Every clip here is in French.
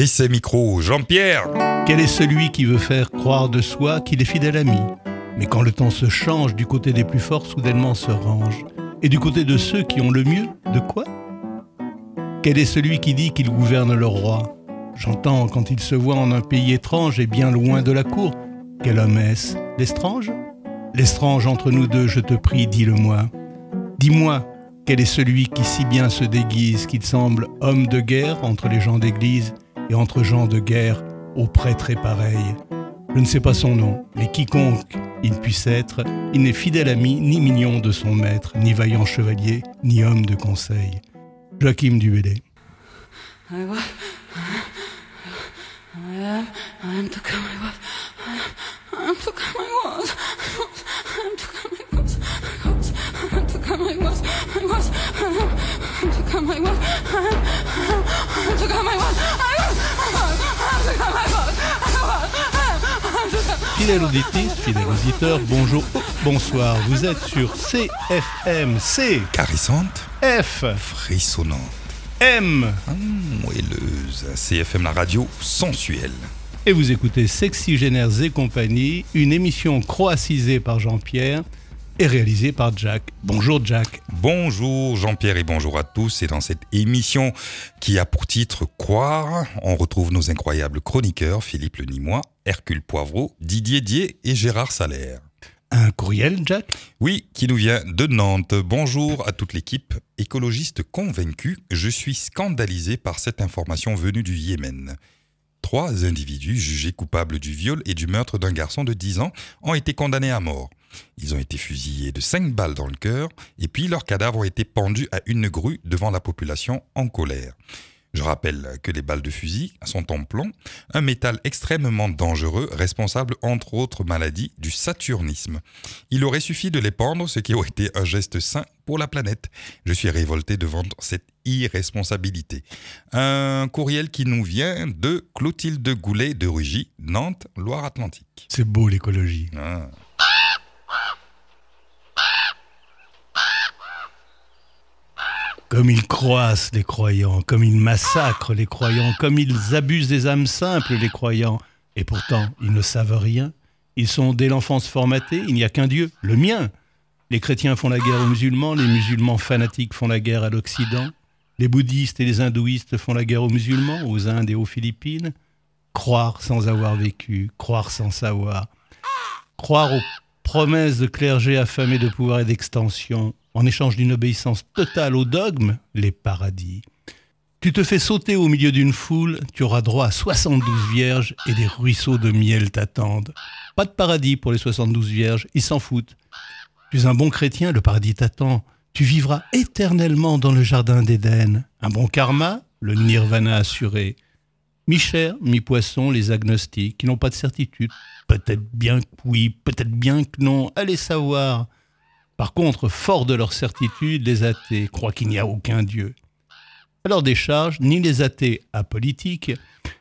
Et ses micros, Jean-Pierre. Quel est celui qui veut faire croire de soi qu'il est fidèle ami, mais quand le temps se change, du côté des plus forts soudainement se range, et du côté de ceux qui ont le mieux, de quoi ? Quel est celui qui dit qu'il gouverne le roi ? J'entends quand il se voit en un pays étrange et bien loin de la cour. Quel homme est-ce ? L'estrange ? L'estrange entre nous deux, je te prie, dis-le-moi. Dis-moi, quel est celui qui si bien se déguise qu'il semble homme de guerre entre les gens d'église et entre gens de guerre aux prêtres pareils. Je ne sais pas son nom, mais quiconque il puisse être, il n'est fidèle ami ni mignon de son maître, ni vaillant chevalier, ni homme de conseil. Joachim du Bellay. Fidèle auditrice, fidèle auditeur, bonjour, bonsoir. Vous êtes sur CFM, C. Caressante. F. Frissonnante. M. Moelleuse. CFM, la radio sensuelle. Et vous écoutez Sexygénaires et compagnie, une émission croatisée par Jean-Pierre et réalisée par Jack. Bonjour Jack. Bonjour Jean-Pierre et bonjour à tous. Et dans cette émission qui a pour titre Croire, on retrouve nos incroyables chroniqueurs Philippe Le Nîmois, Hercule Poivreau, Didier Dier et Gérard Salaire. Un courriel, Jack ? Oui, qui nous vient de Nantes. Bonjour à toute l'équipe. Écologiste convaincu, je suis scandalisé par cette information venue du Yémen. 3 individus jugés coupables du viol et du meurtre d'un garçon de 10 ans ont été condamnés à mort. Ils ont été fusillés de 5 balles dans le cœur et puis leurs cadavres ont été pendus à une grue devant la population en colère. Je rappelle que les balles de fusil sont en plomb, un métal extrêmement dangereux, responsable entre autres maladies du saturnisme. Il aurait suffi de les pendre, ce qui aurait été un geste sain pour la planète. Je suis révolté devant cette irresponsabilité. Un courriel qui nous vient de Clotilde Goulet de Rugy, Nantes, Loire-Atlantique. C'est beau l'écologie. Ah. Comme ils croissent les croyants, comme ils massacrent les croyants, comme ils abusent des âmes simples les croyants. Et pourtant, ils ne savent rien. Ils sont dès l'enfance formatés, il n'y a qu'un Dieu, le mien. Les chrétiens font la guerre aux musulmans, les musulmans fanatiques font la guerre à l'Occident. Les bouddhistes et les hindouistes font la guerre aux musulmans, aux Indes et aux Philippines. Croire sans avoir vécu, croire sans savoir. Croire aux promesses de clergés affamés de pouvoir et d'extension. En échange d'une obéissance totale au dogme, les paradis. Tu te fais sauter au milieu d'une foule, tu auras droit à 72 vierges et des ruisseaux de miel t'attendent. Pas de paradis pour les 72 vierges, ils s'en foutent. Tu es un bon chrétien, le paradis t'attend. Tu vivras éternellement dans le jardin d'Éden. Un bon karma, le nirvana assuré. Mi-chair, mi-poisson, les agnostiques, qui n'ont pas de certitude. Peut-être bien que oui, peut-être bien que non, allez savoir. Par contre, forts de leur certitude, les athées croient qu'il n'y a aucun Dieu. À leur décharge, ni les athées apolitiques,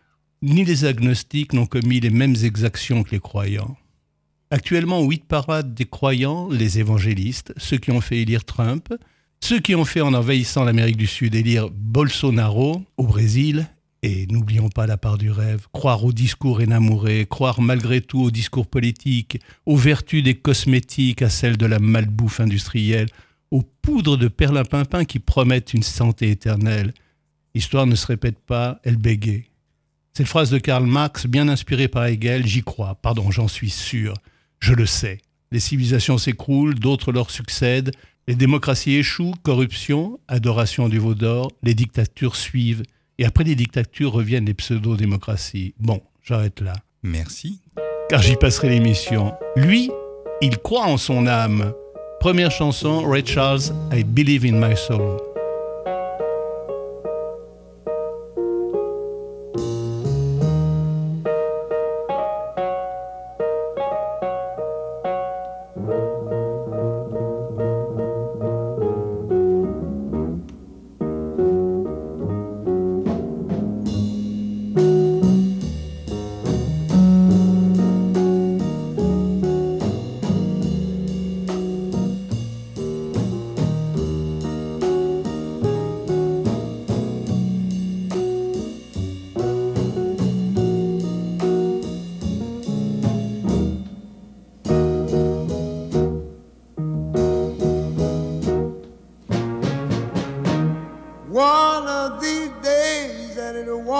ni les agnostiques n'ont commis les mêmes exactions que les croyants. Actuellement, 8 parades des croyants, les évangélistes, ceux qui ont fait élire Trump, ceux qui ont fait en envahissant l'Amérique du Sud élire Bolsonaro au Brésil, et n'oublions pas la part du rêve, croire au discours énamouré, croire malgré tout au discours politique, aux vertus des cosmétiques, à celles de la malbouffe industrielle, aux poudres de perlimpinpin qui promettent une santé éternelle. L'histoire ne se répète pas, elle bégaye. Cette phrase de Karl Marx, bien inspirée par Hegel, j'y crois, j'en suis sûr, je le sais. Les civilisations s'écroulent, d'autres leur succèdent, les démocraties échouent, corruption, adoration du veau d'or, les dictatures suivent. Et après les dictatures reviennent les pseudo-démocraties. Bon, j'arrête là. Merci. Car j'y passerai l'émission. Lui, il croit en son âme. Première chanson, Ray Charles, I Believe in My Soul.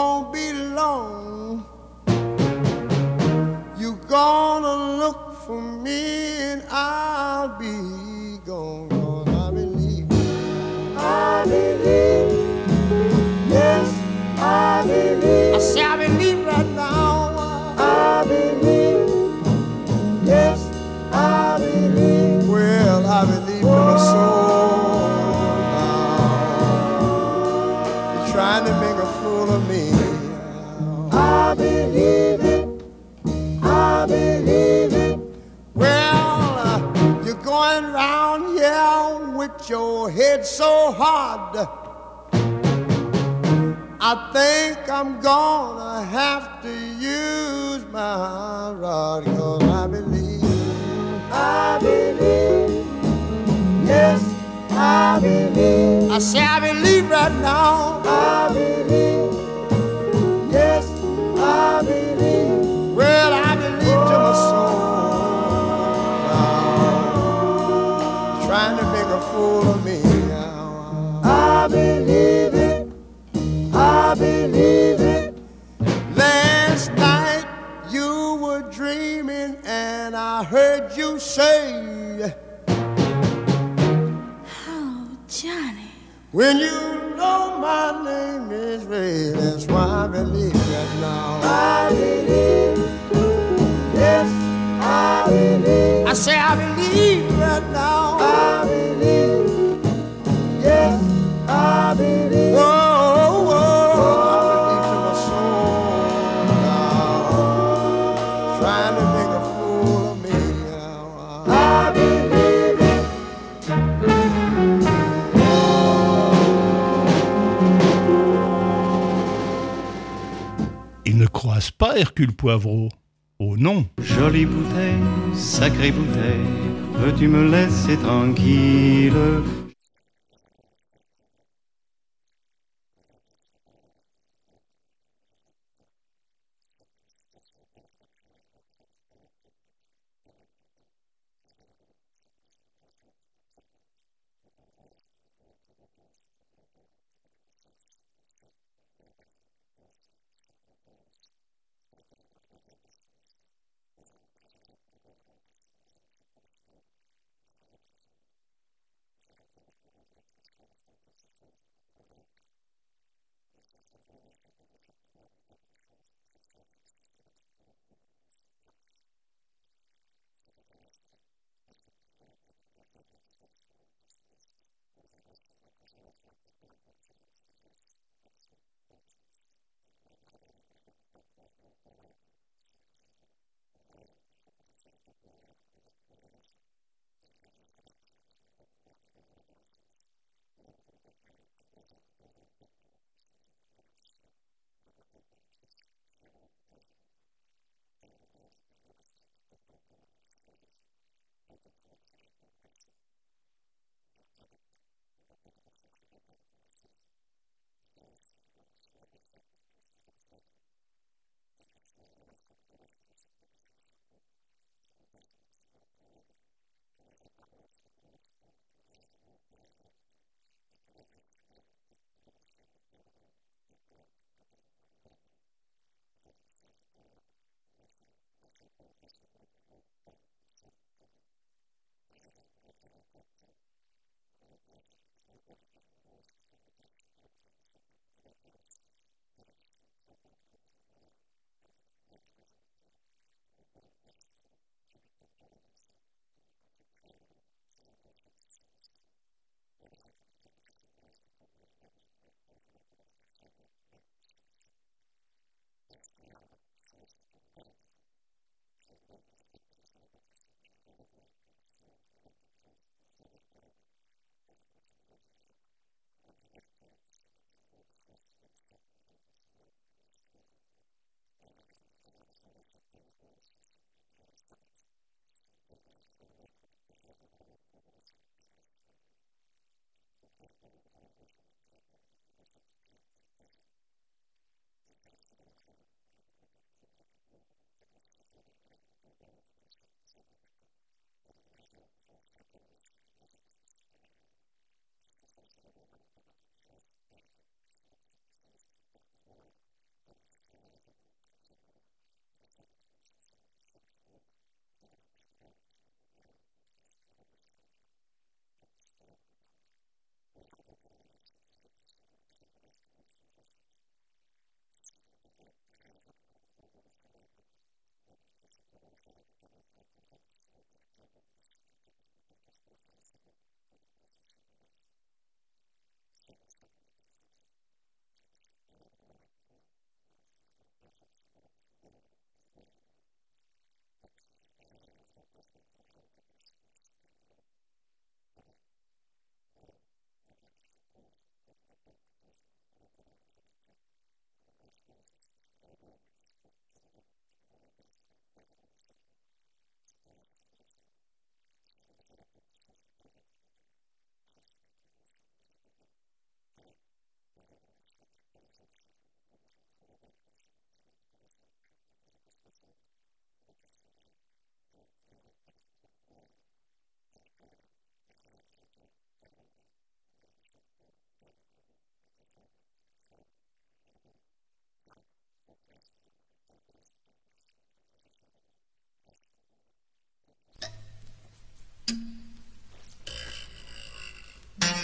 won't be long. You gonna look for me and I'll be gone. 'Cause I believe, yes, I believe. I say I believe right now. I believe, yes, I believe. Well, I believe in my soul now. You're trying to make a fool of me. I believe it. I believe it. Well, you're going round here with your head so hard. I think I'm gonna have to use my rod. 'Cause I believe, yes, I believe. I say I believe right now. I believe, yes, I believe. Well, I believe to my soul now. Trying to make a fool of me now. I believe it. I believe it. Last night you were dreaming and I heard you say, "Oh, Johnny." when you know my name is Ray, that's why I believe that now. I believe, yes, I believe. I say I believe right now. I believe, yes, I believe. Whoa, whoa, I believe to my soul now. Trying to make a fool of me now. I believe it. Ils ne croisent pas Hercule Poivreau. Oh non. Jolie bouteille, sacrée bouteille, veux-tu me laisser tranquille?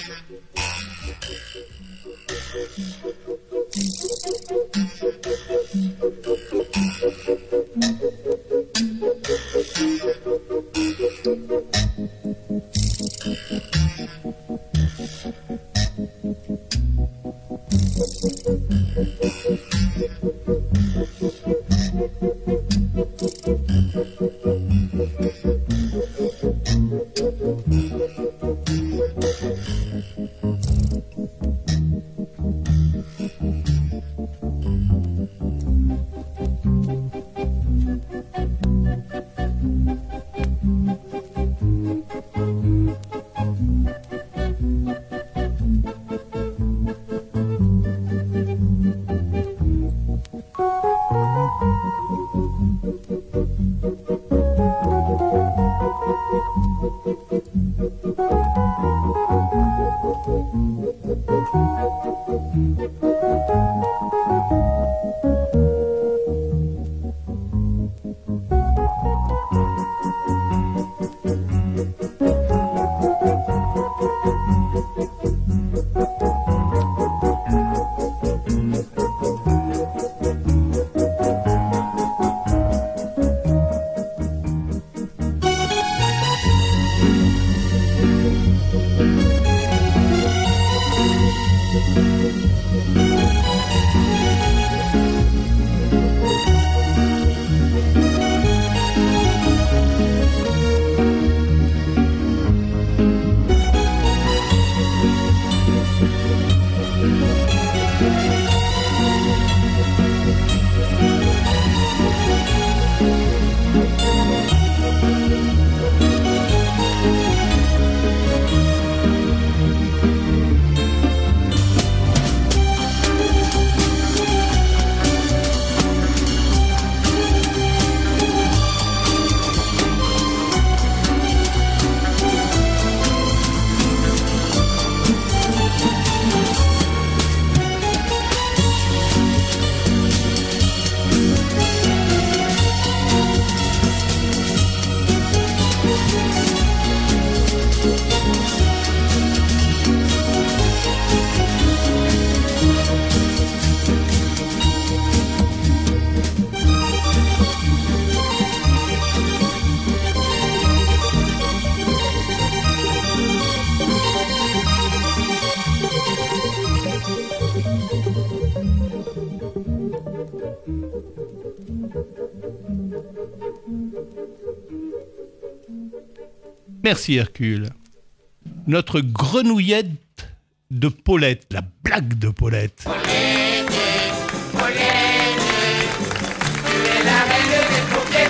Merci Hercule. Notre grenouillette de Paulette, la blague de Paulette. Paulette, Paulette, tu es la reine des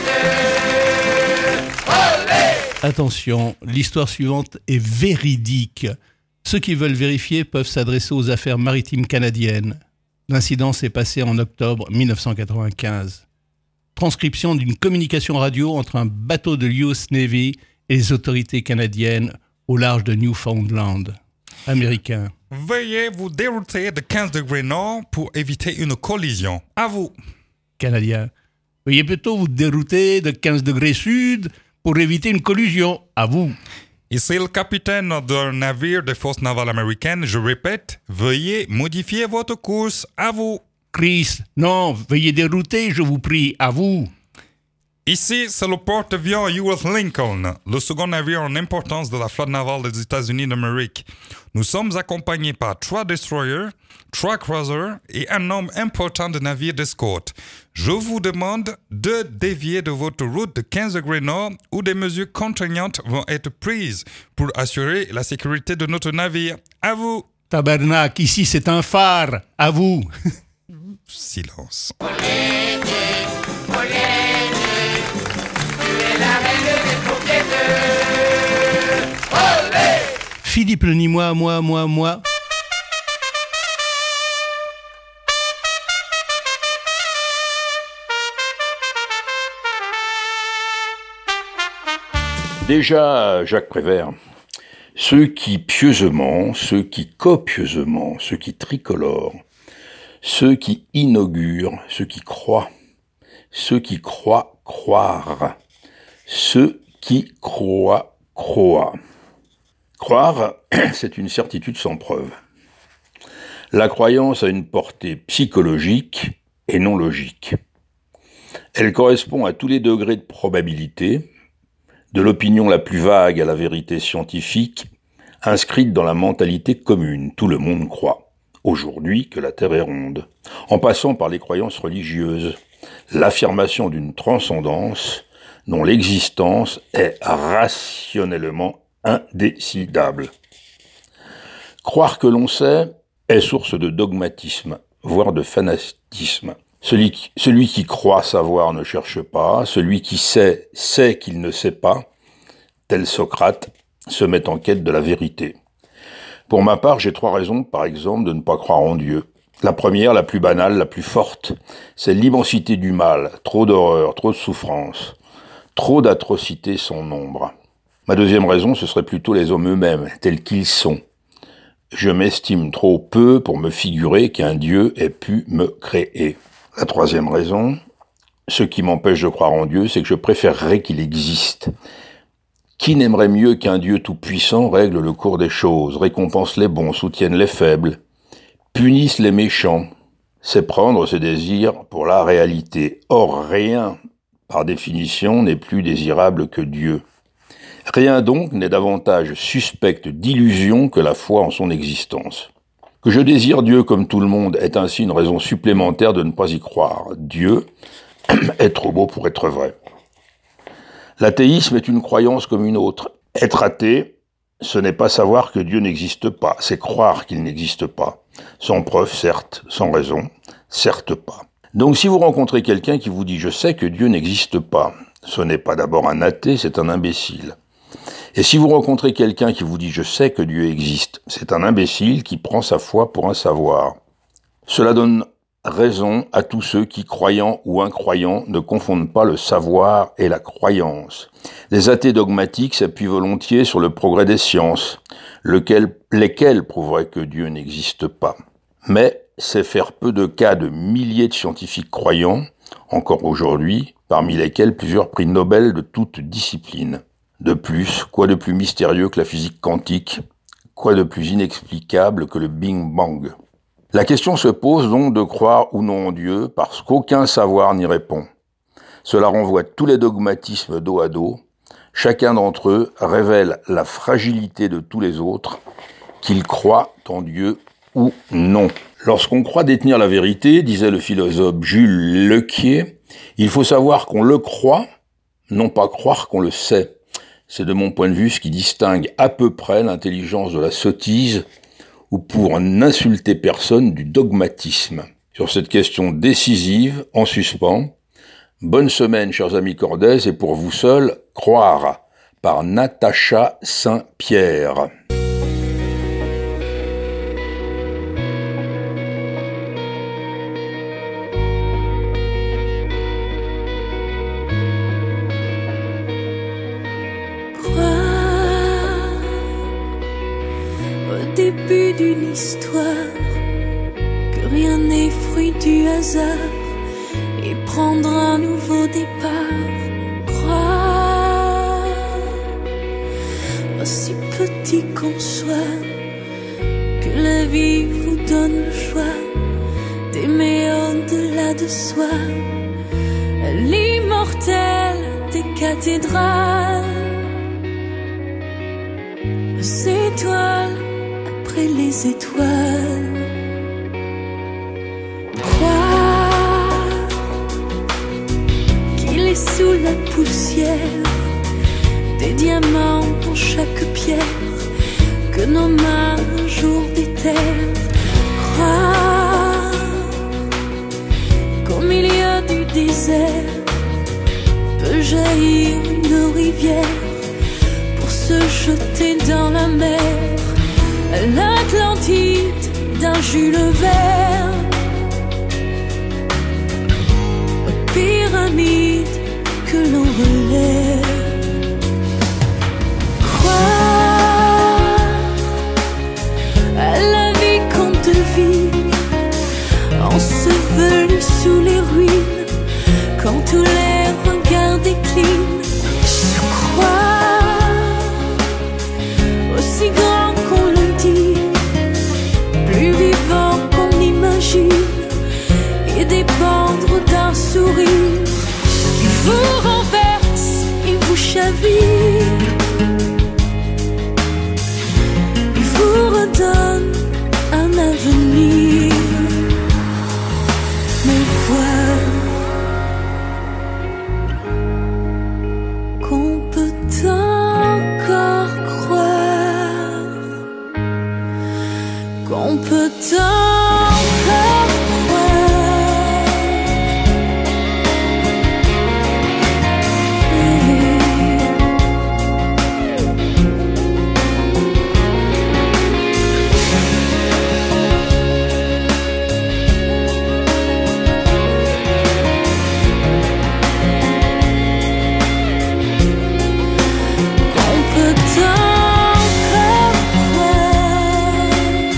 coquettes. Olé! Attention, l'histoire suivante est véridique. Ceux qui veulent vérifier peuvent s'adresser aux affaires maritimes canadiennes. L'incident s'est passé en octobre 1995. Transcription d'une communication radio entre un bateau de l'US Navy et les autorités canadiennes au large de Newfoundland. Américain. Veuillez vous dérouter de 15 degrés nord pour éviter une collision. À vous. Canadien. Veuillez plutôt vous dérouter de 15 degrés sud pour éviter une collision. À vous. Ici le capitaine d'un navire des forces navales américaines. Je répète, veuillez modifier votre course. À vous. Chris. Non, veuillez dérouter, je vous prie. À vous. Ici, c'est le porte-avions US Lincoln, le second navire en importance de la flotte navale des États-Unis d'Amérique. Nous sommes accompagnés par 3 destroyers, 3 cruisers et un nombre important de navires d'escorte. Je vous demande de dévier de votre route de 15 degrés nord où des mesures contraignantes vont être prises pour assurer la sécurité de notre navire. À vous. Tabernacle, ici c'est un phare. À vous. Silence. Paulette, Paulette, tu es la reine des coquettes. Olé! Philippe le Nîmois, moi. Déjà, Jacques Prévert, ceux qui pieusement, ceux qui copieusement, ceux qui tricolorent, ceux qui inaugurent, ceux qui croient croire, ceux qui croient. Croire, c'est une certitude sans preuve. La croyance a une portée psychologique et non logique. Elle correspond à tous les degrés de probabilité, de l'opinion la plus vague à la vérité scientifique, inscrite dans la mentalité commune. Tout le monde croit, aujourd'hui, que la Terre est ronde, en passant par les croyances religieuses, l'affirmation d'une transcendance dont l'existence est rationnellement indécidable. Croire que l'on sait est source de dogmatisme, voire de fanatisme. Celui qui croit savoir ne cherche pas, celui qui sait qu'il ne sait pas, tel Socrate, se met en quête de la vérité. Pour ma part, j'ai 3 raisons, par exemple, de ne pas croire en Dieu. La première, la plus banale, la plus forte, c'est l'immensité du mal, trop d'horreur, trop de souffrance, trop d'atrocités sans nombre. Ma deuxième raison, ce serait plutôt les hommes eux-mêmes, tels qu'ils sont. Je m'estime trop peu pour me figurer qu'un Dieu ait pu me créer. La troisième raison, ce qui m'empêche de croire en Dieu, c'est que je préférerais qu'il existe. Qui n'aimerait mieux qu'un Dieu tout-puissant règle le cours des choses, récompense les bons, soutienne les faibles, punisse les méchants? C'est prendre ses désirs pour la réalité. Or, rien, par définition, n'est plus désirable que Dieu. Rien donc n'est davantage suspect d'illusion que la foi en son existence. Que je désire Dieu comme tout le monde est ainsi une raison supplémentaire de ne pas y croire. Dieu est trop beau pour être vrai. L'athéisme est une croyance comme une autre. Être athée, ce n'est pas savoir que Dieu n'existe pas, c'est croire qu'il n'existe pas. Sans preuve, certes, sans raison, certes pas. Donc si vous rencontrez quelqu'un qui vous dit « je sais que Dieu n'existe pas », ce n'est pas d'abord un athée, c'est un imbécile. Et si vous rencontrez quelqu'un qui vous dit « je sais que Dieu existe », c'est un imbécile qui prend sa foi pour un savoir. Cela donne raison à tous ceux qui, croyants ou incroyants, ne confondent pas le savoir et la croyance. Les athées dogmatiques s'appuient volontiers sur le progrès des sciences, lesquelles prouveraient que Dieu n'existe pas. Mais c'est faire peu de cas de milliers de scientifiques croyants, encore aujourd'hui, parmi lesquels plusieurs prix Nobel de toutes disciplines. De plus, quoi de plus mystérieux que la physique quantique? Quoi de plus inexplicable que le Big Bang? La question se pose donc de croire ou non en Dieu, parce qu'aucun savoir n'y répond. Cela renvoie tous les dogmatismes dos à dos. Chacun d'entre eux révèle la fragilité de tous les autres, qu'ils croient en Dieu ou non. Lorsqu'on croit détenir la vérité, disait le philosophe Jules Lequier, il faut savoir qu'on le croit, non pas croire qu'on le sait. C'est de mon point de vue ce qui distingue à peu près l'intelligence de la sottise ou pour n'insulter personne du dogmatisme. Sur cette question décisive, en suspens, bonne semaine chers amis Cordès et pour vous seuls, Croire par Natacha Saint-Pierre. Début d'une histoire, que rien n'est fruit du hasard et prendre un nouveau départ. Croire, aussi petit qu'on soit, que la vie vous donne le choix d'aimer au-delà de soi, l'immortel des cathédrales, aux étoiles les étoiles. Croire qu'il est sous la poussière des diamants dans chaque pierre que nos mains un jour déterrent. Croire qu'au milieu du désert peut jaillir une rivière pour se jeter dans la mer. L'Atlantide d'un Jules Verne, aux pyramides que l'on relève. Croire à la vie qu'on devine, ensevelie sous les ruines, quand tous les regards déclinent. Je crois aussi la vie. Il vous redonne un avenir. Mais voilà qu'on peut encore croire, qu'on peut encore croire. Qu'on peut encore croire.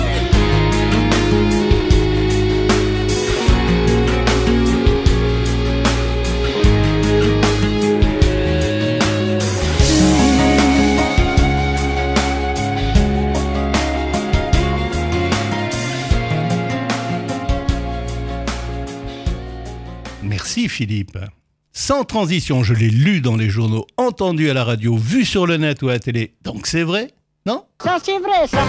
Merci Philippe. Sans transition, je l'ai lu dans les journaux, entendu à la radio, vu sur le net ou à la télé. Donc c'est vrai, non ? Ça c'est vrai ça.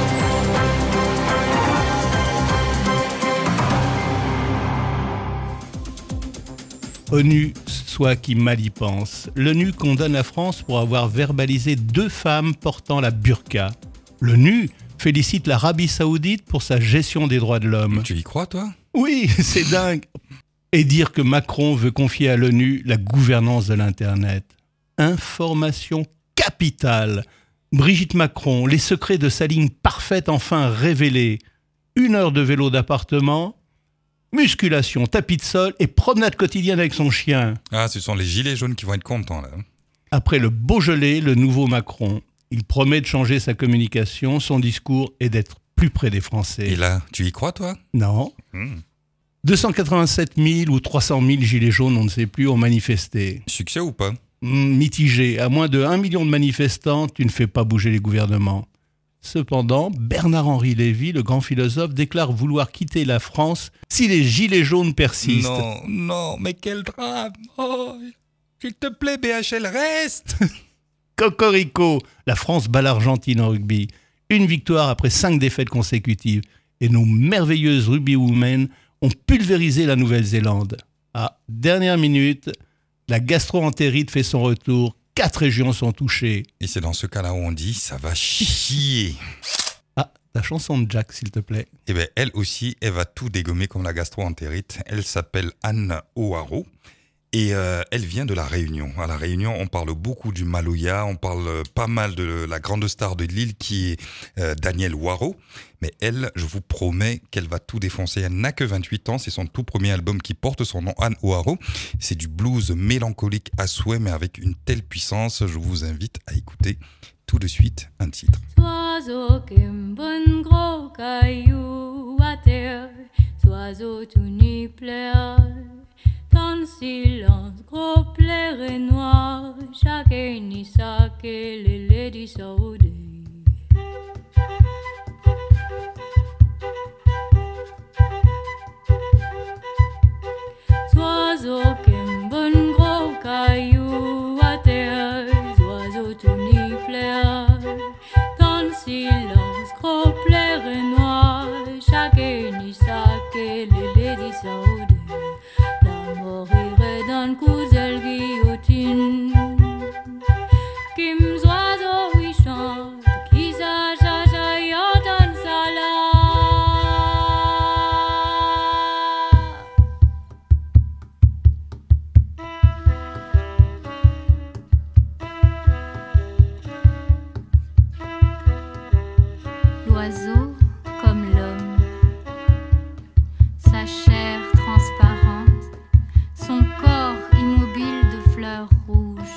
ONU, soit qui mal y pense. L'ONU condamne la France pour avoir verbalisé 2 femmes portant la burqa. L'ONU félicite l'Arabie Saoudite pour sa gestion des droits de l'homme. Tu y crois, toi? Oui, c'est dingue. Et dire que Macron veut confier à l'ONU la gouvernance de l'Internet. Information capitale. Brigitte Macron, les secrets de sa ligne parfaite enfin révélés. 1 heure de vélo d'appartement, musculation, tapis de sol et promenade quotidienne avec son chien. Ah, ce sont les gilets jaunes qui vont être contents, là. Après le Beaujolais, le nouveau Macron. Il promet de changer sa communication, son discours et d'être plus près des Français. Et là, tu y crois, toi? Non. 287 000 ou 300 000 gilets jaunes, on ne sait plus, ont manifesté. Succès ou pas? Mitigé. À moins de 1 million de manifestants, tu ne fais pas bouger les gouvernements. Cependant, Bernard-Henri Lévy, le grand philosophe, déclare vouloir quitter la France si les gilets jaunes persistent. Non, non, mais quel drame! Oh, s'il te plaît, BHL, reste! Cocorico, la France bat l'Argentine en rugby. 1 victoire après 5 défaites consécutives. Et nos merveilleuses rugby women ont pulvérisé la Nouvelle-Zélande. À dernière minute, la gastro-entérite fait son retour. 4 régions sont touchées. Et c'est dans ce cas-là où on dit « ça va chier ». Ah, ta chanson de Jack, s'il te plaît. Eh bien, elle aussi, elle va tout dégommer comme la gastro-entérite. Elle s'appelle Anne O'Haraud. Et elle vient de La Réunion. À La Réunion, on parle beaucoup du Maloya, on parle pas mal de la grande star de l'île qui est Danielle Waro. Mais elle, je vous promets qu'elle va tout défoncer. Elle n'a que 28 ans, c'est son tout premier album qui porte son nom, Anne O'Haraud. C'est du blues mélancolique à souhait, mais avec une telle puissance. Je vous invite à écouter tout de suite un titre. Oiseau qui me bonne gros caillou à terre, oiseau tout nu plaire. Dans le silence, gros plaire et noir, chacun y sa que les ladies saoudées. Oiseau qui me bonne gros caillou à terre, oiseau tout nu plaire. Dans le silence, gros plaire et noir, chacun y sa que les ladies saoudées. Morirait dans le couzel guillotine. Kim oiseau y chante, qui sa jaja y entend ça là. L'oiseau comme l'homme, sa chair transparente, son corps immobile de fleurs rouges.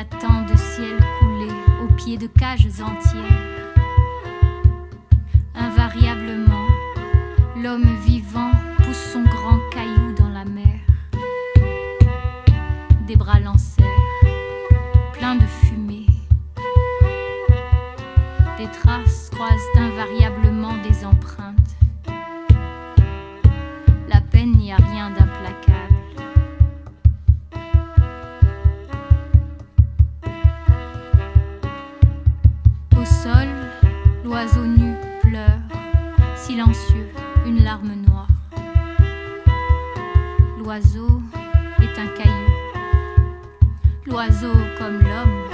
a tant de ciel coulé au pied de cages entières. Invariablement, l'homme vivant pousse son grand caillou dans la mer. Des bras lancèrent, pleins de fumée. Des traces croisent invariablement des empreintes. La peine n'y a rien d'implacable. Au sol, l'oiseau nu pleure, silencieux, une larme noire. L'oiseau est un caillou. L'oiseau comme l'homme.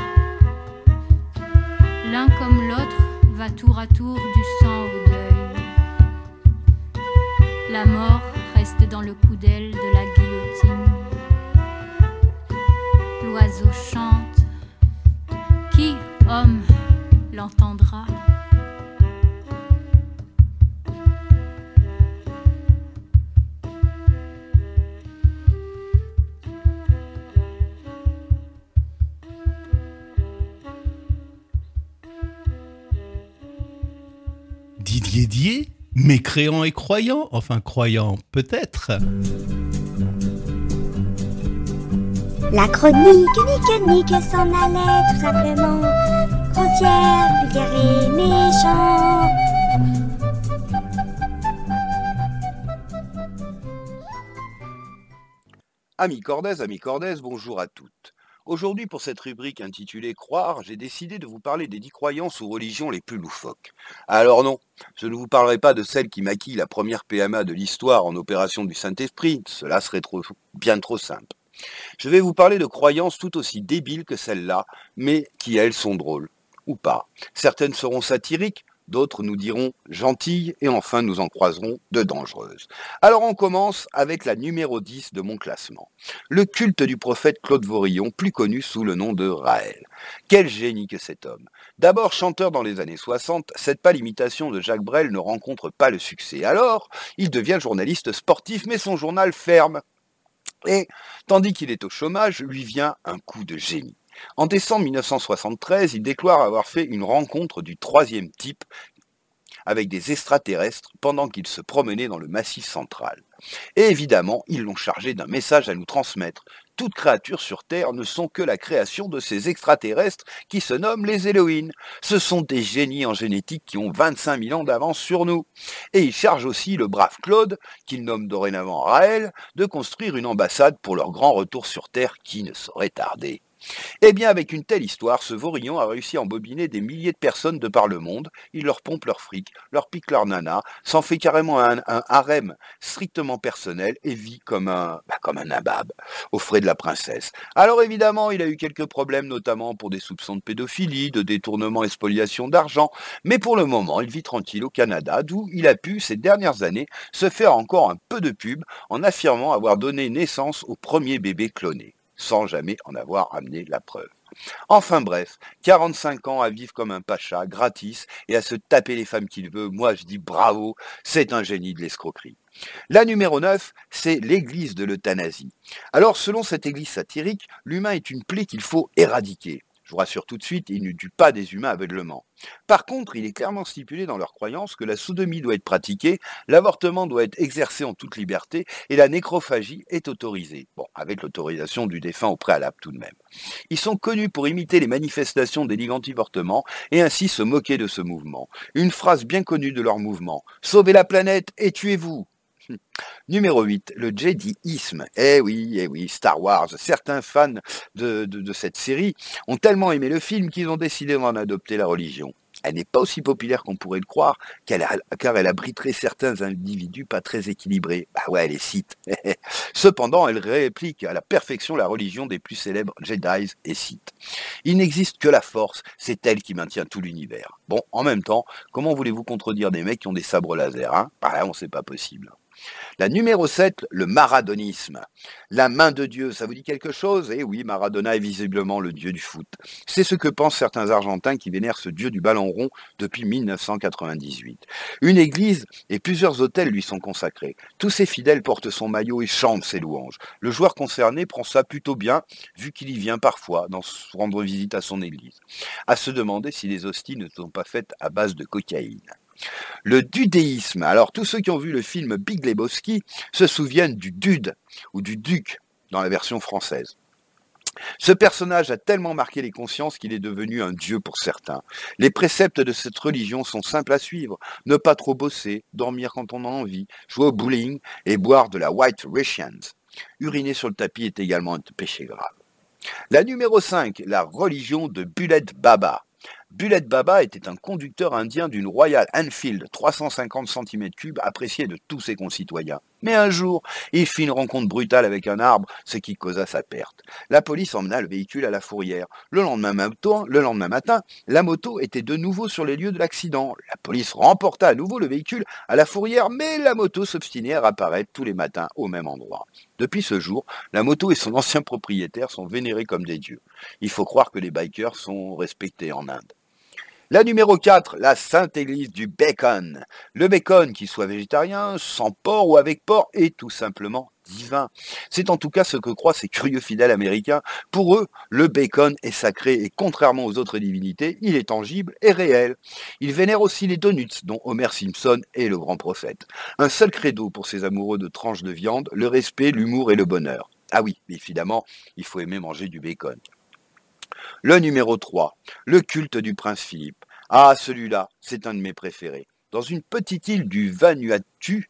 L'un comme l'autre va tour à tour du sang au deuil. La mort reste dans le coup d'aile de la guillotine. L'oiseau chante. Qui, homme, l'entendra? Didier Dier, mécréant et croyant, enfin croyant peut-être. La chronique nique s'en allait tout simplement. Grossière, vulgaire et méchant. Amis Cordaises, bonjour à toutes. Aujourd'hui, pour cette rubrique intitulée Croire, j'ai décidé de vous parler des 10 croyances ou religions les plus loufoques. Alors non, je ne vous parlerai pas de celle qui maquille la première PMA de l'histoire en opération du Saint-Esprit, cela serait bien trop simple. Je vais vous parler de croyances tout aussi débiles que celles-là, mais qui elles sont drôles, ou pas. Certaines seront satiriques, d'autres nous diront gentilles, et enfin nous en croiserons de dangereuses. Alors on commence avec la numéro 10 de mon classement. Le culte du prophète Claude Vorillon, plus connu sous le nom de Raël. Quel génie que cet homme. D'abord chanteur dans les années 60, cette pâle imitation de Jacques Brel ne rencontre pas le succès. Alors, il devient journaliste sportif, mais son journal ferme. Et, tandis qu'il est au chômage, lui vient un coup de génie. En décembre 1973, il déclare avoir fait une rencontre du troisième type avec des extraterrestres pendant qu'il se promenait dans le Massif central. Et évidemment, ils l'ont chargé d'un message à nous transmettre. Toutes créatures sur Terre ne sont que la création de ces extraterrestres qui se nomment les Elohim. Ce sont des génies en génétique qui ont 25 000 ans d'avance sur nous. Et il charge aussi le brave Claude, qu'il nomme dorénavant Raël, de construire une ambassade pour leur grand retour sur Terre qui ne saurait tarder. Eh bien, avec une telle histoire, ce Vorillon a réussi à embobiner des milliers de personnes de par le monde. Il leur pompe leur fric, leur pique leur nana, s'en fait carrément un harem strictement personnel et vit comme un nabab, aux frais de la princesse. Alors évidemment, il a eu quelques problèmes, notamment pour des soupçons de pédophilie, de détournement et spoliation d'argent. Mais pour le moment, il vit tranquille au Canada, d'où il a pu, ces dernières années, se faire encore un peu de pub en affirmant avoir donné naissance au premier bébé cloné, sans jamais en avoir amené la preuve. Enfin bref, 45 ans à vivre comme un pacha, gratis, et à se taper les femmes qu'il veut, moi je dis bravo, c'est un génie de l'escroquerie. La numéro 9, c'est l'église de l'euthanasie. Alors selon cette église satirique, l'humain est une plaie qu'il faut éradiquer. Je vous rassure tout de suite, il ne tue pas des humains aveuglement. Par contre, il est clairement stipulé dans leur croyance que la sodomie doit être pratiquée, l'avortement doit être exercé en toute liberté et la nécrophagie est autorisée. Bon, avec l'autorisation du défunt au préalable tout de même. Ils sont connus pour imiter les manifestations des ligues anti-avortement et ainsi se moquer de ce mouvement. Une phrase bien connue de leur mouvement: « Sauvez la planète et tuez-vous ». Numéro 8, le Jediisme. Eh oui, Star Wars. Certains fans de cette série ont tellement aimé le film qu'ils ont décidé d'en adopter la religion. Elle n'est pas aussi populaire qu'on pourrait le croire, car elle abriterait certains individus pas très équilibrés. Bah ouais, les Sith. Cependant, elle réplique à la perfection la religion des plus célèbres Jedi et Sith. Il n'existe que la force, c'est elle qui maintient tout l'univers. Bon, en même temps, comment voulez-vous contredire des mecs qui ont des sabres laser, hein? Bah là, c'est pas possible. La numéro 7, le maradonisme. La main de Dieu, ça vous dit quelque chose? Eh oui, Maradona est visiblement le dieu du foot. C'est ce que pensent certains Argentins qui vénèrent ce dieu du ballon rond depuis 1998. Une église et plusieurs hôtels lui sont consacrés. Tous ses fidèles portent son maillot et chantent ses louanges. Le joueur concerné prend ça plutôt bien, vu qu'il y vient parfois rendre visite à son église. À se demander si les hosties ne sont pas faites à base de cocaïne. Le dudéisme. Alors tous ceux qui ont vu le film Big Lebowski se souviennent du dude ou du duc dans la version française. Ce personnage a tellement marqué les consciences qu'il est devenu un dieu pour certains. Les préceptes de cette religion sont simples à suivre. Ne pas trop bosser, dormir quand on a envie, jouer au bowling et boire de la White Russians. Uriner sur le tapis est également un péché grave. La numéro 5, la religion de Bullet Baba. Bullet Baba était un conducteur indien d'une Royal Enfield 350 cm3 apprécié de tous ses concitoyens. Mais un jour, il fit une rencontre brutale avec un arbre, ce qui causa sa perte. La police emmena le véhicule à la fourrière. Le lendemain matin, la moto était de nouveau sur les lieux de l'accident. La police remporta à nouveau le véhicule à la fourrière, mais la moto s'obstinait à apparaître tous les matins au même endroit. Depuis ce jour, la moto et son ancien propriétaire sont vénérés comme des dieux. Il faut croire que les bikers sont respectés en Inde. La numéro 4, la Sainte Église du bacon. Le bacon, qu'il soit végétarien, sans porc ou avec porc, est tout simplement divin. C'est en tout cas ce que croient ces curieux fidèles américains. Pour eux, le bacon est sacré et contrairement aux autres divinités, il est tangible et réel. Ils vénèrent aussi les donuts, dont Homer Simpson est le grand prophète. Un seul credo pour ces amoureux de tranches de viande, le respect, l'humour et le bonheur. Ah oui, évidemment, il faut aimer manger du bacon. Le numéro 3, le culte du prince Philippe. Ah, celui-là, c'est un de mes préférés. Dans une petite île du Vanuatu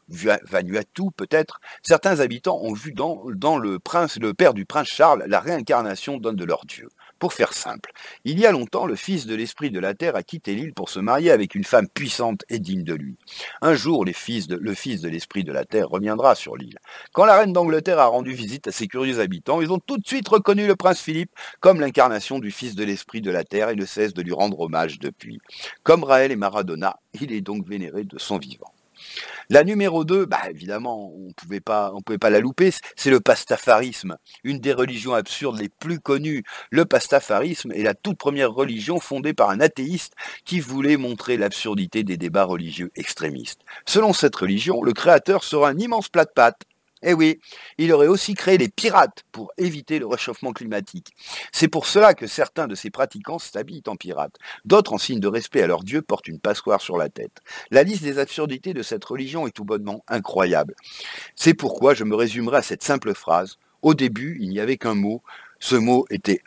peut-être, certains habitants ont vu dans le père du prince Charles la réincarnation d'un de leurs dieux. Pour faire simple, il y a longtemps, le fils de l'esprit de la terre a quitté l'île pour se marier avec une femme puissante et digne de lui. Un jour, le fils de l'esprit de la terre reviendra sur l'île. Quand la reine d'Angleterre a rendu visite à ses curieux habitants, ils ont tout de suite reconnu le prince Philippe comme l'incarnation du fils de l'esprit de la terre et ne cessent de lui rendre hommage depuis. Comme Raël et Maradona, il est donc vénéré de son vivant. La numéro 2, évidemment, on pouvait pas la louper, c'est le pastafarisme, une des religions absurdes les plus connues. Le pastafarisme est la toute première religion fondée par un athéiste qui voulait montrer l'absurdité des débats religieux extrémistes. Selon cette religion, le créateur sera un immense plat de pâtes. Eh oui, il aurait aussi créé les pirates pour éviter le réchauffement climatique. C'est pour cela que certains de ces pratiquants s'habillent en pirates. D'autres, en signe de respect à leur dieu, portent une passoire sur la tête. La liste des absurdités de cette religion est tout bonnement incroyable. C'est pourquoi je me résumerai à cette simple phrase. Au début, il n'y avait qu'un mot. Ce mot était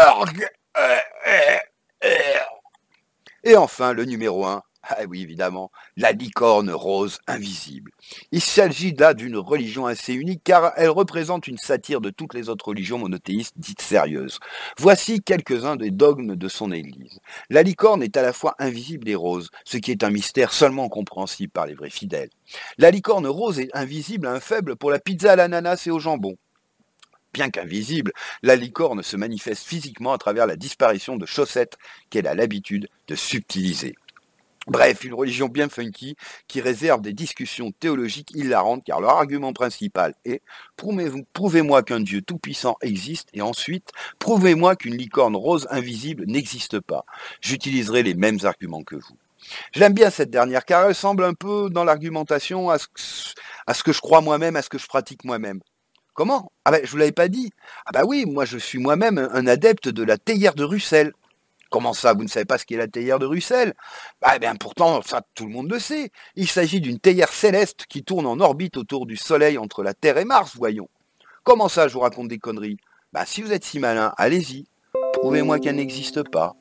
Et enfin, le numéro 1. Ah oui, évidemment, la licorne rose invisible. Il s'agit là d'une religion assez unique car elle représente une satire de toutes les autres religions monothéistes dites sérieuses. Voici quelques-uns des dogmes de son église. La licorne est à la fois invisible et rose, ce qui est un mystère seulement compréhensible par les vrais fidèles. La licorne rose est invisible à un faible pour la pizza à l'ananas et au jambon. Bien qu'invisible, la licorne se manifeste physiquement à travers la disparition de chaussettes qu'elle a l'habitude de subtiliser. Bref, une religion bien funky qui réserve des discussions théologiques hilarantes car leur argument principal est « Prouvez-moi qu'un Dieu tout-puissant existe et ensuite, prouvez-moi qu'une licorne rose invisible n'existe pas. J'utiliserai les mêmes arguments que vous. » J'aime bien cette dernière car elle semble un peu dans l'argumentation à ce que je crois moi-même, à ce que je pratique moi-même. Comment ? Je vous l'avais pas dit. Oui, moi je suis moi-même un adepte de la théière de Russell. Comment ça, vous ne savez pas ce qu'est la théière de Russell ? Pourtant, ça tout le monde le sait. Il s'agit d'une théière céleste qui tourne en orbite autour du Soleil entre la Terre et Mars, voyons. Comment ça, je vous raconte des conneries ? Si vous êtes si malin, allez-y. Prouvez-moi qu'elle n'existe pas.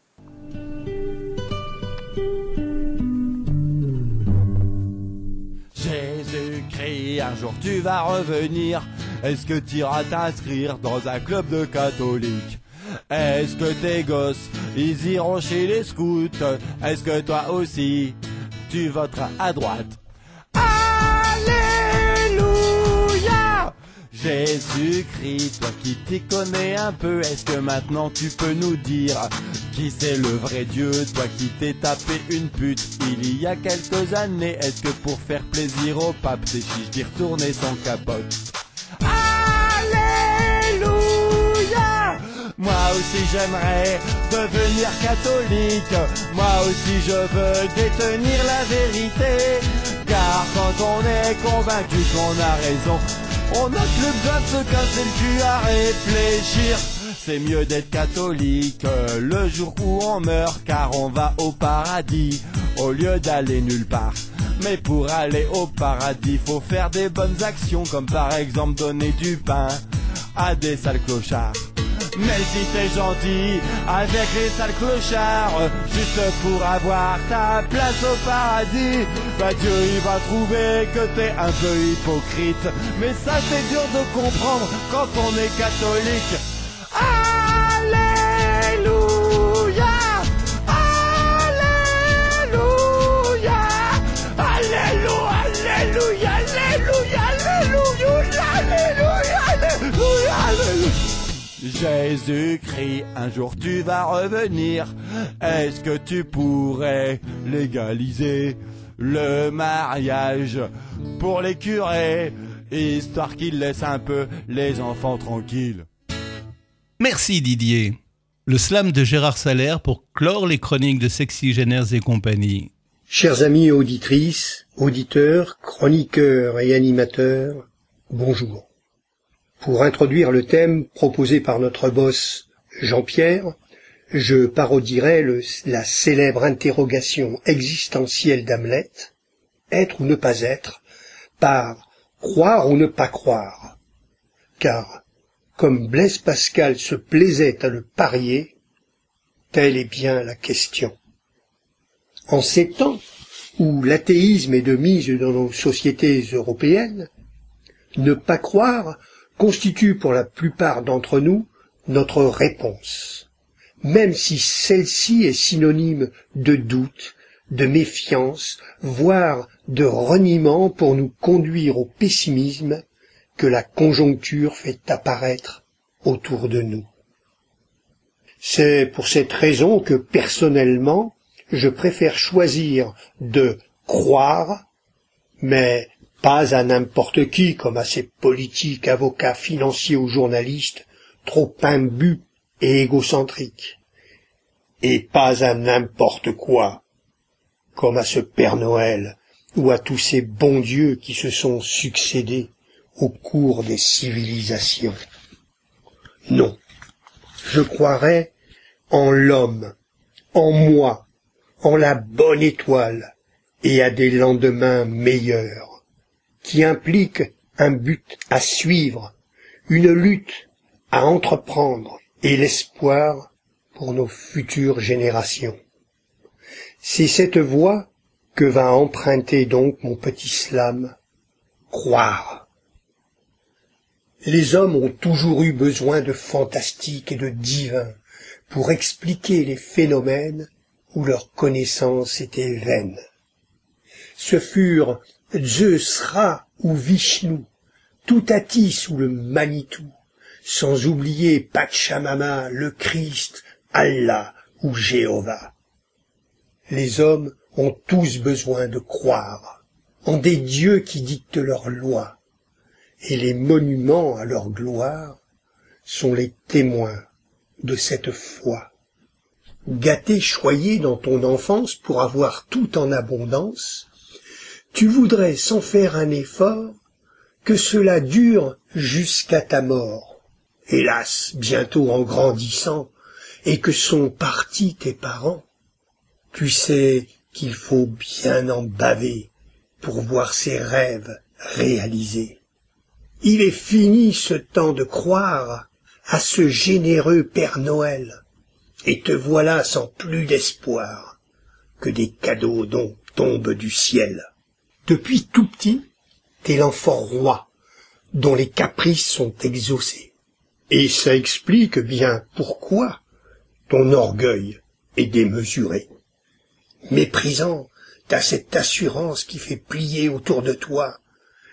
Jésus-Christ, un jour tu vas revenir. Est-ce que tu iras t'inscrire dans un club de catholiques ? Est-ce que tes gosses, ils iront chez les scouts ? Est-ce que toi aussi, tu voteras à droite ? Alléluia ! Jésus-Christ, toi qui t'y connais un peu, est-ce que maintenant tu peux nous dire qui c'est le vrai Dieu? Toi qui t'es tapé une pute il y a quelques années, est-ce que pour faire plaisir au pape t'es chiche d'y retourner sans capote? Alléluia! Moi aussi j'aimerais devenir catholique, moi aussi je veux détenir la vérité, car quand on est convaincu qu'on a raison, on n'a plus besoin de se casser le cul à réfléchir. C'est mieux d'être catholique le jour où on meurt, car on va au paradis au lieu d'aller nulle part. Mais pour aller au paradis, faut faire des bonnes actions, comme par exemple donner du pain à des sales clochards. Mais si t'es gentil avec les sales clochards, juste pour avoir ta place au paradis, bah Dieu il va trouver que t'es un peu hypocrite. Mais ça c'est dur de comprendre quand on est catholique. Alléluia! Alléluia! Alléluia! Alléluia! Alléluia! Alléluia! Alléluia! Alléluia! Jésus-Christ, un jour tu vas revenir. Est-ce que tu pourrais légaliser le mariage pour les curés, histoire qu'ils laissent un peu les enfants tranquilles? Merci Didier. Le slam de Gérard Salaire pour clore les chroniques de Sexygénaires et compagnie. Chers amis auditrices, auditeurs, chroniqueurs et animateurs, bonjour. Pour introduire le thème proposé par notre boss Jean-Pierre, je parodierai la célèbre interrogation existentielle d'Hamlet, être ou ne pas être, par croire ou ne pas croire. Car, comme Blaise Pascal se plaisait à le parier, telle est bien la question. En ces temps où l'athéisme est de mise dans nos sociétés européennes, ne pas croire constitue pour la plupart d'entre nous notre réponse, même si celle-ci est synonyme de doute, de méfiance, voire de reniement pour nous conduire au pessimisme que la conjoncture fait apparaître autour de nous. C'est pour cette raison que personnellement, je préfère choisir de croire, mais pas à n'importe qui, comme à ces politiques, avocats, financiers ou journalistes, trop imbus et égocentriques. Et pas à n'importe quoi, comme à ce Père Noël, ou à tous ces bons dieux qui se sont succédés au cours des civilisations. Non, je croirais en l'homme, en moi, en la bonne étoile, et à des lendemains meilleurs, qui implique un but à suivre, une lutte à entreprendre et l'espoir pour nos futures générations. C'est cette voie que va emprunter donc mon petit slam, croire. Les hommes ont toujours eu besoin de fantastique et de divin pour expliquer les phénomènes où leur connaissance était vaine. Ce furent Zeus, Ra ou Vishnu, Toutatis ou le Manitou, sans oublier Pachamama, le Christ, Allah ou Jéhovah. Les hommes ont tous besoin de croire en des dieux qui dictent leurs lois, et les monuments à leur gloire sont les témoins de cette foi. Gâté, choyé dans ton enfance pour avoir tout en abondance, tu voudrais sans faire un effort que cela dure jusqu'à ta mort. Hélas, bientôt en grandissant, et que sont partis tes parents, tu sais qu'il faut bien en baver pour voir ses rêves réalisés. Il est fini ce temps de croire à ce généreux Père Noël, et te voilà sans plus d'espoir que des cadeaux dont tombent du ciel. Depuis tout petit, t'es l'enfant roi, dont les caprices sont exaucés. Et ça explique bien pourquoi ton orgueil est démesuré. Méprisant, t'as cette assurance qui fait plier autour de toi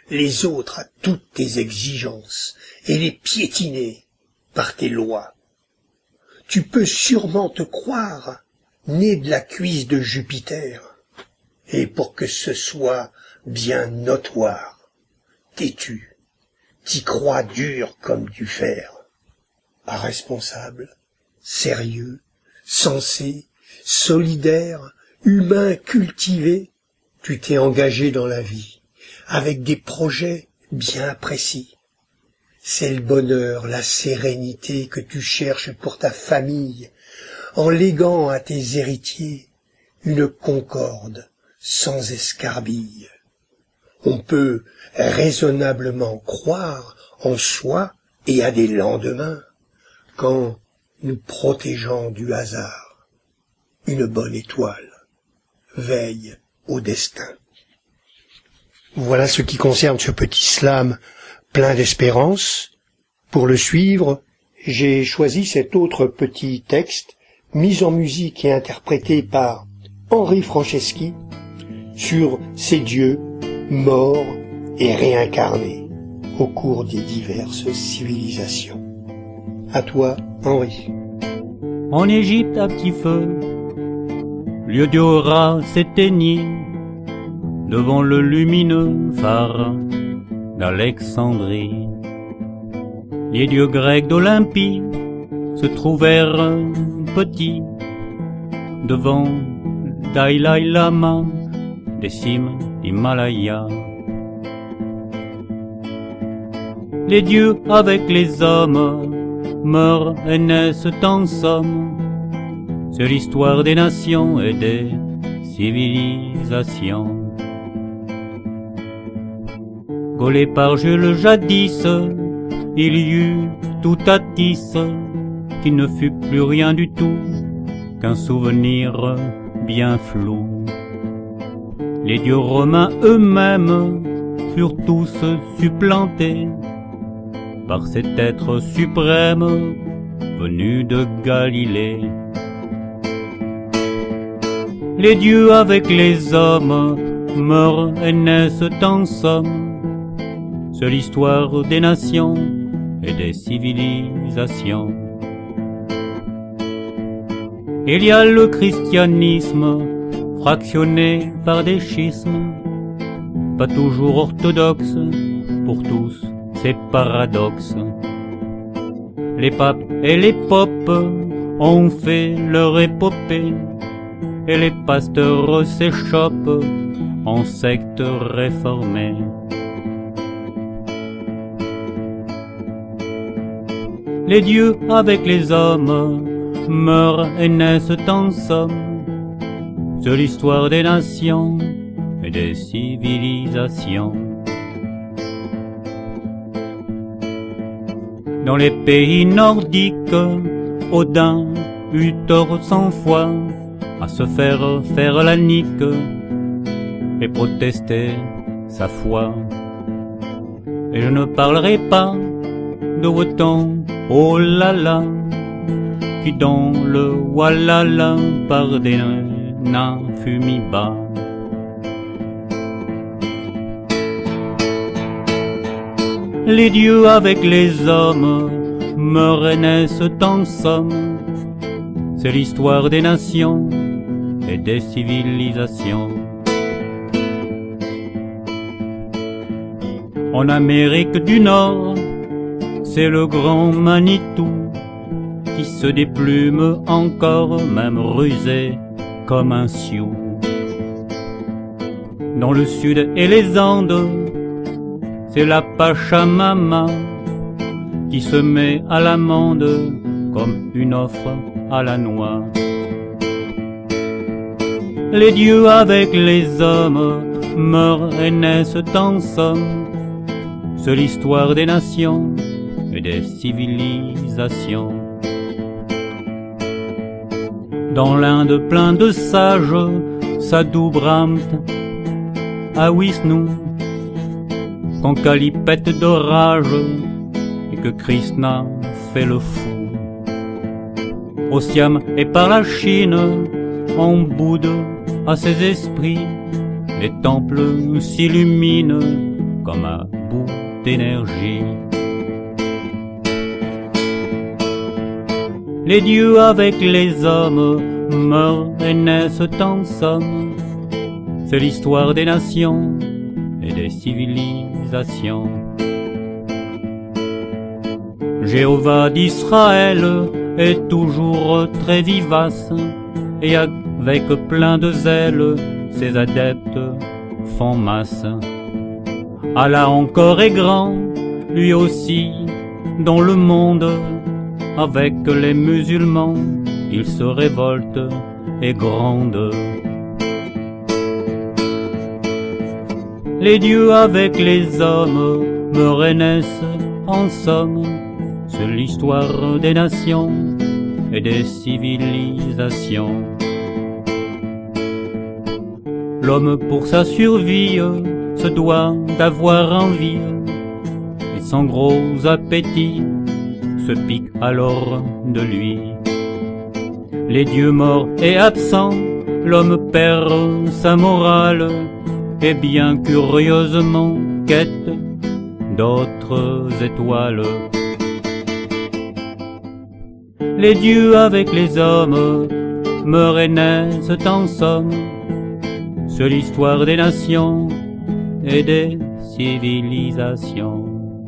les autres à toutes tes exigences et les piétiner par tes lois. Tu peux sûrement te croire né de la cuisse de Jupiter, et pour que ce soit bien notoire, têtu, t'y crois dur comme du fer, pas responsable, sérieux, sensé, solidaire, humain cultivé, tu t'es engagé dans la vie, avec des projets bien précis. C'est le bonheur, la sérénité que tu cherches pour ta famille, en léguant à tes héritiers une concorde sans escarbille. On peut raisonnablement croire en soi et à des lendemains, quand, nous protégeant du hasard, une bonne étoile veille au destin. Voilà ce qui concerne ce petit slam plein d'espérance. Pour le suivre, j'ai choisi cet autre petit texte, mis en musique et interprété par Henri Franceschi, sur ces dieux morts et réincarnés au cours des diverses civilisations. À toi, Henri. En Égypte à petit feu, lieu du rat s'éteignit devant le lumineux phare d'Alexandrie. Les dieux grecs d'Olympie se trouvèrent petits devant Dalai Lama des cimes d'Himalaya. Les dieux avec les hommes meurent et naissent en somme. C'est l'histoire des nations et des civilisations. Gaulé par Jules jadis, il y eut tout Atis qui ne fut plus rien du tout qu'un souvenir bien flou. Les dieux romains eux-mêmes furent tous supplantés par cet être suprême venu de Galilée. Les dieux avec les hommes meurent et naissent en somme. C'est l'histoire des nations et des civilisations. Il y a le christianisme fractionné par des schismes, pas toujours orthodoxes, pour tous ces paradoxes. Les papes et les popes ont fait leur épopée, et les pasteurs s'échoppent en sectes réformées. Les dieux avec les hommes meurent et naissent en somme. C'est l'histoire des nations et des civilisations. Dans les pays nordiques, Odin eut tort 100 fois à se faire la nique et protester sa foi. Et je ne parlerai pas de Wotan, oh là là, qui dans le Walhalla par des nains fumibas. Les dieux avec les hommes meurent et naissent en somme. C'est l'histoire des nations et des civilisations. En Amérique du Nord, c'est le grand Manitou qui se déplume encore, même rusé comme un sioux. Dans le sud et les Andes, c'est la Pachamama qui se met à l'amende comme une offre à la noix. Les dieux avec les hommes meurent et naissent en somme. C'est l'histoire des nations et des civilisations. Dans l'Inde plein de sages, Sadhu Brahmt à Vishnu, quand Kali pète de rage et que Krishna fait le fou. Au Siam et par la Chine, on boude à ses esprits, les temples s'illuminent comme à bout d'énergie. Les dieux avec les hommes meurent et naissent en somme. C'est l'histoire des nations et des civilisations. Jéhovah d'Israël est toujours très vivace, et avec plein de zèle, ses adeptes font masse. Allah encore est grand, lui aussi, dans le monde. Avec les musulmans, il se révolte et gronde. Les dieux avec les hommes meurent et naissent en somme. C'est l'histoire des nations et des civilisations. L'homme pour sa survie se doit d'avoir envie, et sans gros appétit se pique alors de lui. Les dieux morts et absents, l'homme perd sa morale, et bien curieusement quête d'autres étoiles. Les dieux avec les hommes meurent et naissent en somme. C'est l'histoire des nations et des civilisations.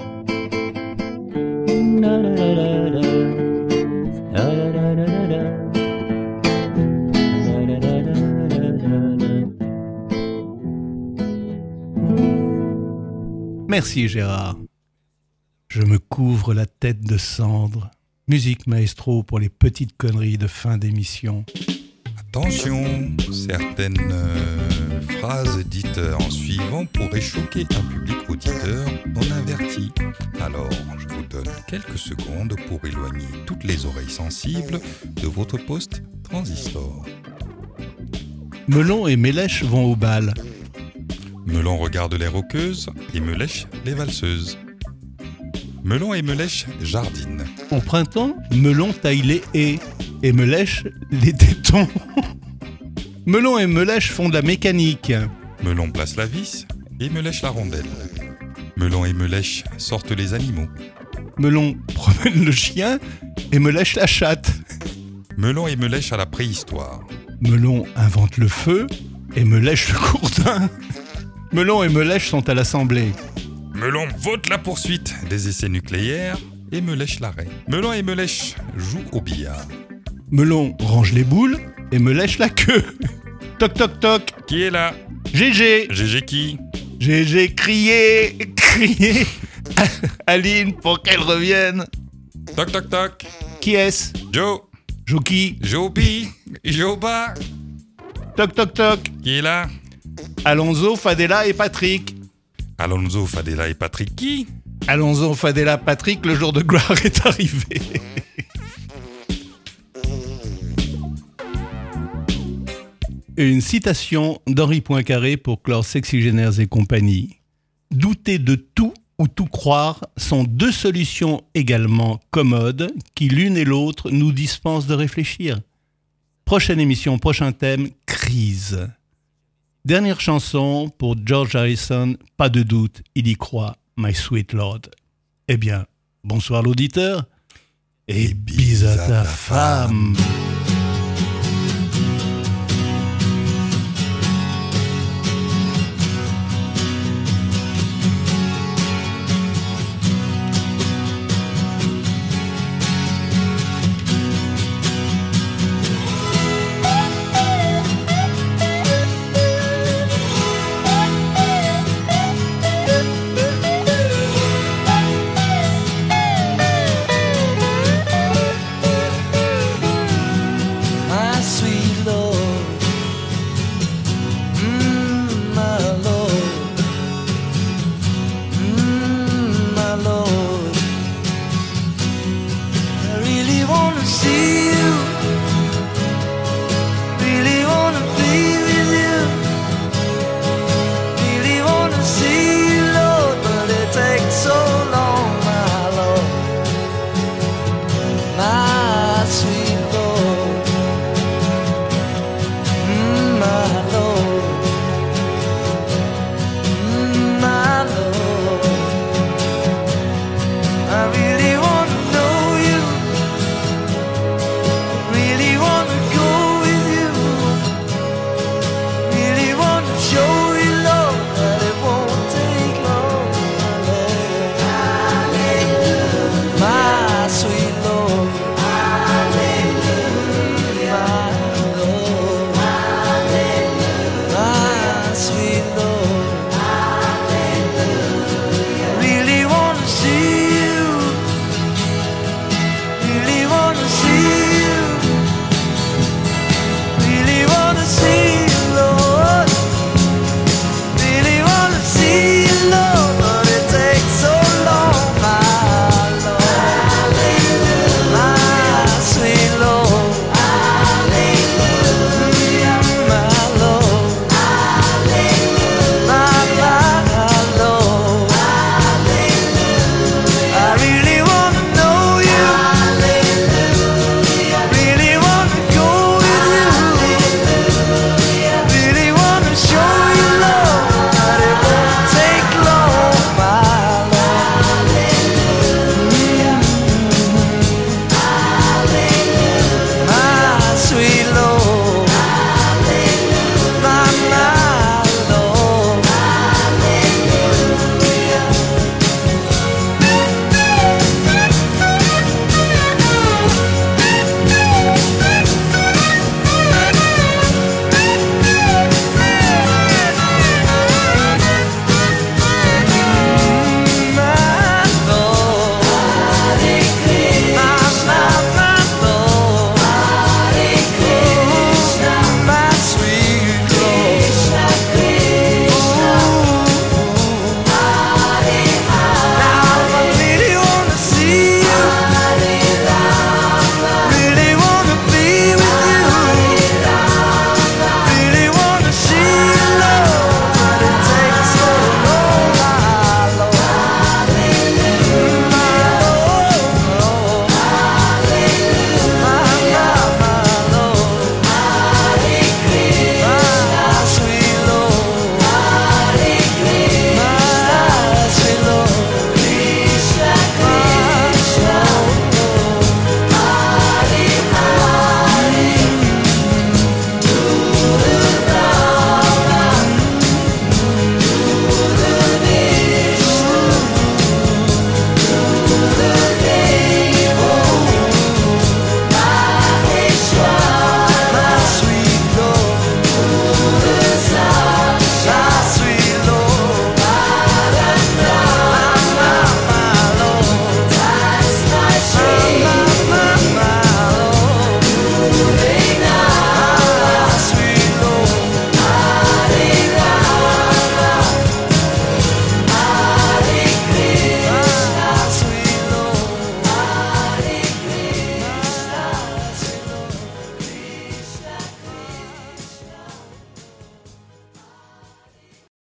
Merci Gérard. Je me couvre la tête de cendre. Musique maestro pour les petites conneries de fin d'émission. Attention, certaines phrases dites en suivant pourraient choquer un public auditeur non averti. Alors, je vous donne quelques secondes pour éloigner toutes les oreilles sensibles de votre poste transistor. Melon et Mélèche vont au bal. Melon regarde les roqueuses et Mélèche les valseuses. Melon et Mélèche jardinent. Au printemps, Melon taille les haies et Mélèche les tétons. Melon et Mélèche font de la mécanique. Melon place la vis et Mélèche la rondelle. Melon et Mélèche sortent les animaux. Melon promène le chien et Mélèche la chatte. Melon et Mélèche à la préhistoire. Melon invente le feu et Mélèche le gourdin. Melon et Mélèche sont à l'Assemblée. Melon vote la poursuite des essais nucléaires et Mélèche l'arrêt. Melon et Mélèche jouent au billard. Melon range les boules et Mélèche la queue. Toc toc toc. Qui est là? GG. GG qui? GG crié. Aline pour qu'elle revienne. Toc toc toc. Qui est-ce? Joe. Joe qui? Joby. Joba. Toc toc toc. Qui est là? Alonso, Fadela et Patrick. Alonso, Fadela et Patrick qui? Alonso, Fadela, Patrick, le jour de gloire est arrivé. Une citation d'Henri Poincaré pour clore Sexygénaires et compagnie. Douter de tout ou tout croire sont deux solutions également commodes qui l'une et l'autre nous dispensent de réfléchir. Prochaine émission, prochain thème, crise. Dernière chanson pour George Harrison, pas de doute, il y croit, My Sweet Lord. Eh bien, bonsoir l'auditeur et bis à ta femme. My love. I really